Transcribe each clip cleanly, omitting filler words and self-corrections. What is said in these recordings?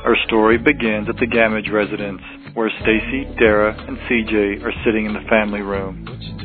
Our story begins at the Gamage residence, where Stacy, Dara, and CJ are sitting in the family room.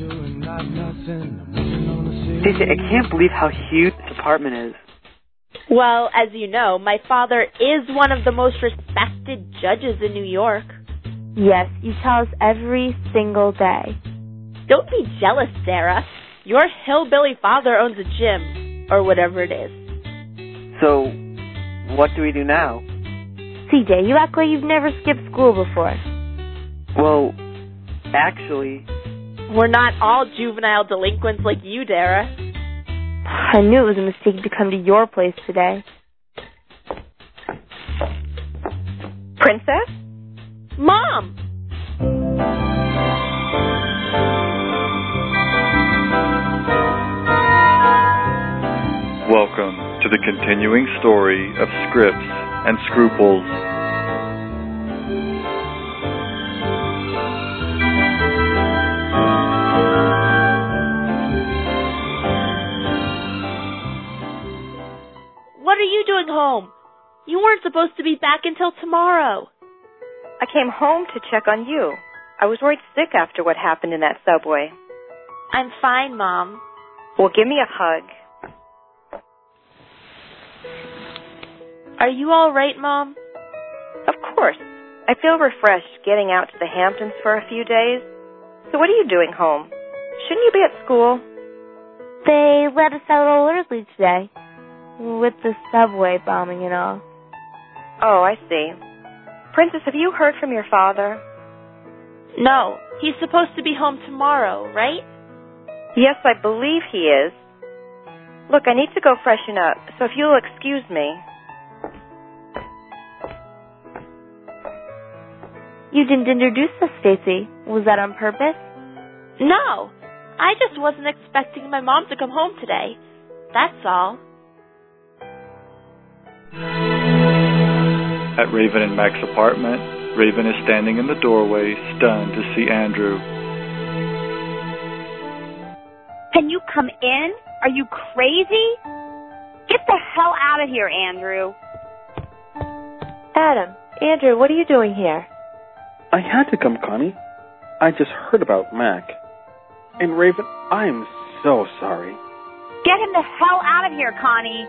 Stacy, I can't believe how huge this apartment is. Well, as you know, my father is one of the most respected judges in New York. Yes, you tell us every single day. Don't be jealous, Dara. Your hillbilly father owns a gym, or whatever it is. So, what do we do now? CJ, you act like you've never skipped school before. Well, actually... We're not all juvenile delinquents like you, Dara. I knew it was a mistake to come to your place today. Princess? Mom! Welcome to the continuing story of Scripts and Scruples. What are you doing home? You weren't supposed to be back until tomorrow. I came home to check on you. I was worried sick after what happened in that subway. I'm fine, Mom. Well, give me a hug. Are you all right, Mom? Of course. I feel refreshed getting out to the Hamptons for a few days. So what are you doing home? Shouldn't you be at school? They let us out a little early today, with the subway bombing and all. Oh, I see. Princess, have you heard from your father? No. He's supposed to be home tomorrow, right? Yes, I believe he is. Look, I need to go freshen up, so if you'll excuse me. You didn't introduce us, Stacy. Was that on purpose? No. I just wasn't expecting my mom to come home today. That's all. At Raven and Mac's apartment, Raven is standing in the doorway, stunned to see Andrew. Can you come in? Are you crazy? Get the hell out of here, Andrew. Adam, Andrew, what are you doing here? I had to come, Connie. I just heard about Mac. And Raven, I am so sorry. Get him the hell out of here, Connie.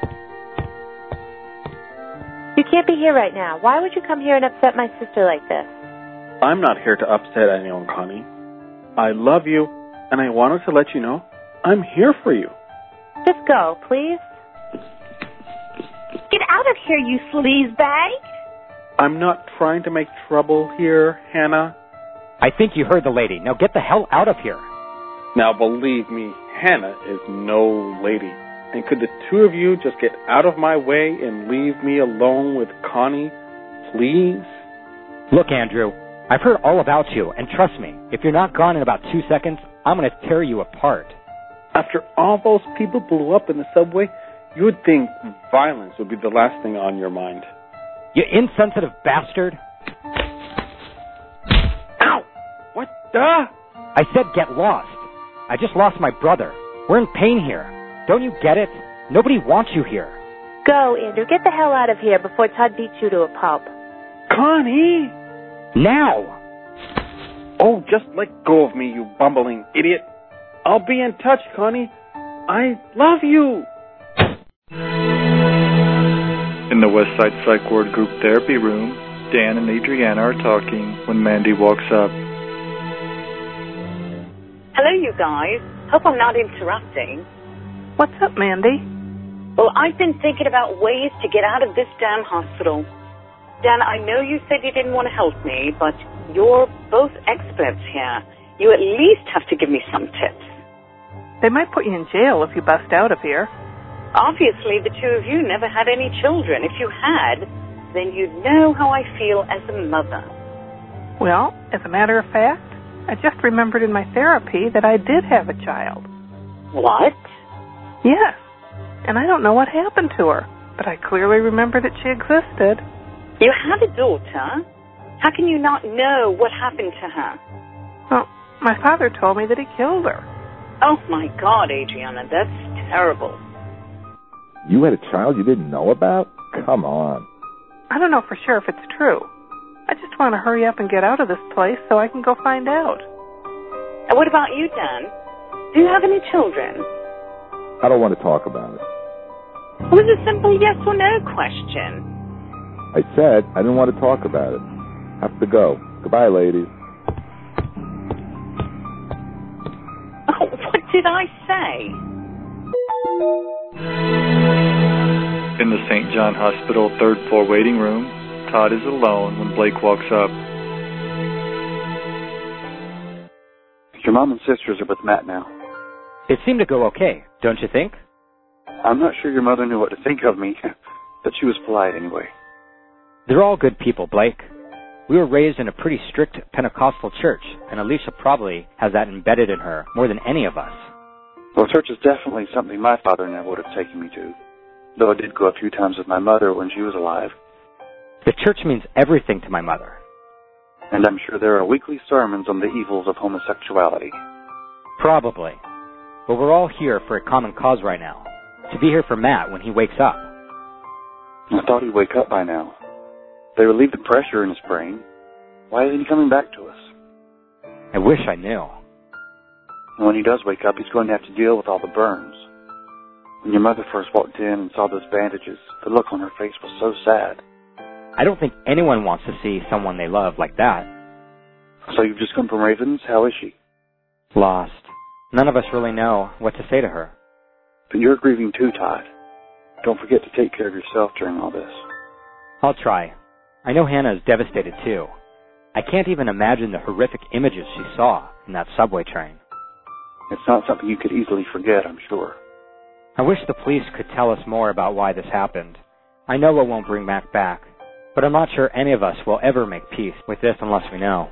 You can't be here right now. Why would you come here and upset my sister like this? I'm not here to upset anyone, Connie. I love you, and I wanted to let you know I'm here for you. Just go, please. Get out of here, you sleazebag. I'm not trying to make trouble here, Hannah. I think you heard the lady. Now get the hell out of here. Now believe me, Hannah is no lady. And could the two of you just get out of my way and leave me alone with Connie, please? Look, Andrew, I've heard all about you, and trust me, if you're not gone in about 2 seconds, I'm going to tear you apart. After all those people blew up in the subway, you would think violence would be the last thing on your mind. You insensitive bastard. Ow! What the? I said get lost. I just lost my brother. We're in pain here. Don't you get it? Nobody wants you here. Go, Andrew. Get the hell out of here before Todd beats you to a pulp. Connie! Now! Oh, just let go of me, you bumbling idiot. I'll be in touch, Connie. I love you. In the Westside Psych Ward group therapy room, Dan and Adriana are talking when Mandy walks up. Hello, you guys. Hope I'm not interrupting. What's up, Mandy? Well, I've been thinking about ways to get out of this damn hospital. Dan, I know you said you didn't want to help me, but you're both experts here. You at least have to give me some tips. They might put you in jail if you bust out of here. Obviously, the two of you never had any children. If you had, then you'd know how I feel as a mother. Well, as a matter of fact, I just remembered in my therapy that I did have a child. What? Yes, and I don't know what happened to her, but I clearly remember that she existed. You had a daughter. How can you not know what happened to her? Well, my father told me that he killed her. Oh, my God, Adriana, that's terrible. You had a child you didn't know about? Come on. I don't know for sure if it's true. I just want to hurry up and get out of this place so I can go find out. And what about you, Dan? Do you have any children? I don't want to talk about it. It was a simple yes or no question. I said I didn't want to talk about it. Have to go. Goodbye, ladies. Oh, what did I say? In the St. John Hospital third floor waiting room, Todd is alone when Blake walks up. Your mom and sisters are with Matt now. It seemed to go okay, don't you think? I'm not sure your mother knew what to think of me, but she was polite anyway. They're all good people, Blake. We were raised in a pretty strict Pentecostal church, and Alicia probably has that embedded in her more than any of us. Well, church is definitely something my father never would have taken me to, though I did go a few times with my mother when she was alive. The church means everything to my mother. And I'm sure there are weekly sermons on the evils of homosexuality. Probably. But we're all here for a common cause right now. To be here for Matt when he wakes up. I thought he'd wake up by now. They relieved the pressure in his brain. Why isn't he coming back to us? I wish I knew. And when he does wake up, he's going to have to deal with all the burns. When your mother first walked in and saw those bandages, the look on her face was so sad. I don't think anyone wants to see someone they love like that. So you've just come from Ravens? How is she? Lost. None of us really know what to say to her. But you're grieving too, Todd. Don't forget to take care of yourself during all this. I'll try. I know Hannah is devastated too. I can't even imagine the horrific images she saw in that subway train. It's not something you could easily forget, I'm sure. I wish the police could tell us more about why this happened. I know it won't bring Mac back, but I'm not sure any of us will ever make peace with this unless we know.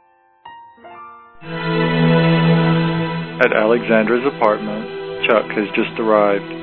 At Alexandra's apartment, Chuck has just arrived.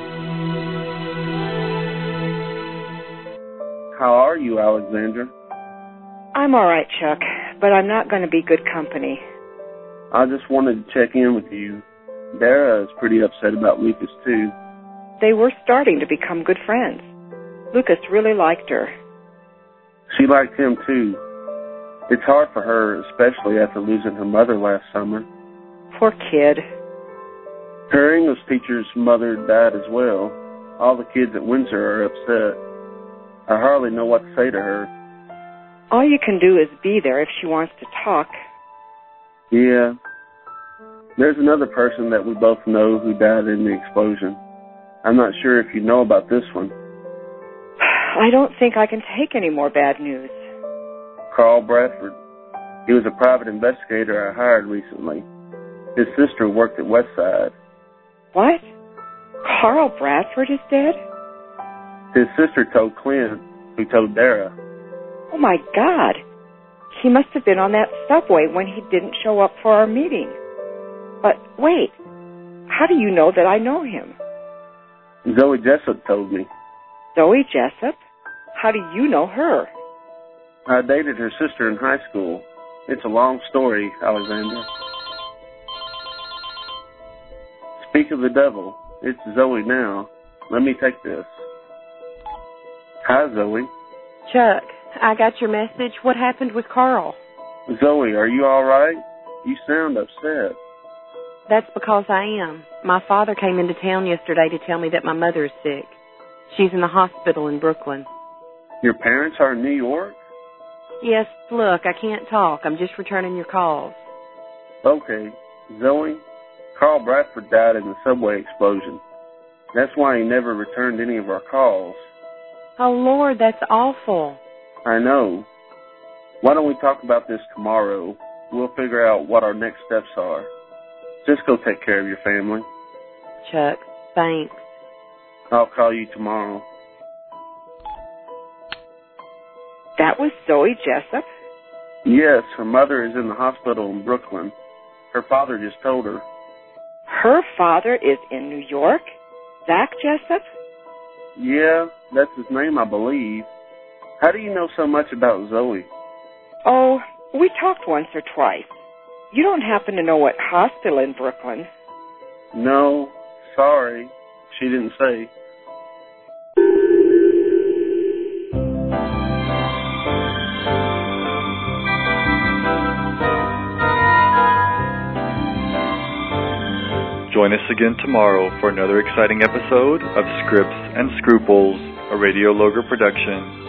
How are you, Alexandra? I'm all right, Chuck, but I'm not going to be good company. I just wanted to check in with you. Dara is pretty upset about Lucas, too. They were starting to become good friends. Lucas really liked her. She liked him, too. It's hard for her, especially after losing her mother last summer. Poor kid. Her English teacher's mother died as well. All the kids at Windsor are upset. I hardly know what to say to her. All you can do is be there if she wants to talk. Yeah. There's another person that we both know who died in the explosion. I'm not sure if you know about this one. I don't think I can take any more bad news. Carl Bradford. He was a private investigator I hired recently. His sister worked at Westside. What? Carl Bradford is dead? His sister told Clint, who told Dara. Oh, my God. He must have been on that subway when he didn't show up for our meeting. But wait, how do you know that I know him? Zoe Jessup told me. Zoe Jessup? How do you know her? I dated her sister in high school. It's a long story, Alexander. Speak of the devil. It's Zoe now. Let me take this. Hi, Zoe. Chuck, I got your message. What happened with Carl? Zoe, are you all right? You sound upset. That's because I am. My father came into town yesterday to tell me that my mother is sick. She's in the hospital in Brooklyn. Your parents are in New York? Yes, look, I can't talk. I'm just returning your calls. Okay. Zoe, Carl Bradford died in the subway explosion. That's why he never returned any of our calls. Oh, Lord, that's awful. I know. Why don't we talk about this tomorrow? We'll figure out what our next steps are. Just go take care of your family. Chuck, thanks. I'll call you tomorrow. That was Zoe Jessup? Yes, her mother is in the hospital in Brooklyn. Her father just told her. Her father is in New York? Zach Jessup? Yeah, that's his name, I believe. How do you know so much about Zoe? Oh, we talked once or twice. You don't happen to know what hospital in Brooklyn? No, sorry. She didn't say. Join us again tomorrow for another exciting episode of Scripts and Scruples, a Radio Loger production.